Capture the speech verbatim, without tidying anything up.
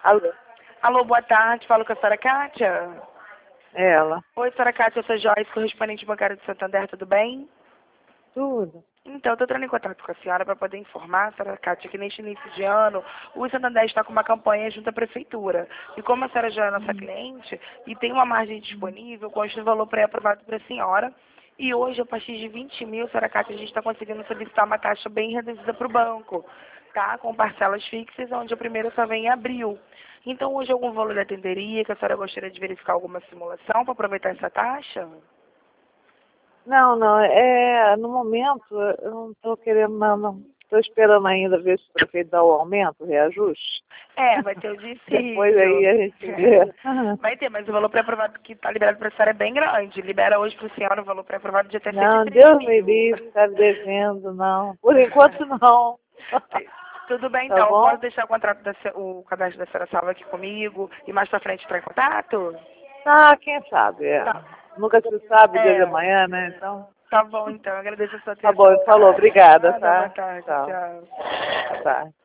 Alô? Alô, boa tarde. Falo com a senhora Kátia. É ela. Oi, senhora Kátia, eu sou Joyce, correspondente bancária de Santander, tudo bem? Tudo. Então, estou entrando em contato com a senhora para poder informar, senhora Kátia, que neste início de ano o Santander está com uma campanha junto à prefeitura. E como a senhora já é nossa cliente e tem uma margem disponível, consta o valor pré-aprovado para a senhora. E hoje, a partir de vinte mil, senhora Kátia, a gente está conseguindo solicitar uma taxa bem reduzida para o banco, tá? Com parcelas fixas, onde a primeira só vem em abril. Então, hoje algum valor atenderia, que a senhora gostaria de verificar alguma simulação para aproveitar essa taxa? Não, não, é, no momento eu não estou querendo, não, não. Estou esperando ainda ver se o prefeito dá o aumento, o reajuste. É, vai ter o dissídio. Depois aí a gente vê. Vai ter, mas o valor pré-aprovado que está liberado para a senhora é bem grande. Libera hoje para a senhora o valor pré-aprovado de até Não, cento e três Deus me mil. livre, está devendo, não. Por enquanto não. Tudo bem, Tá então. bom? Posso deixar o contrato da, se- o cadastro da senhora salvo aqui comigo e mais para frente entrar em contato? Ah, quem sabe, é. Tá. Nunca se sabe o dia de É. amanhã, né? Então, Tá bom, então. Agradeço a sua tá atenção. bom, falou, obrigada, Nada, boa tá? tarde. Tchau. Tchau. Boa tarde.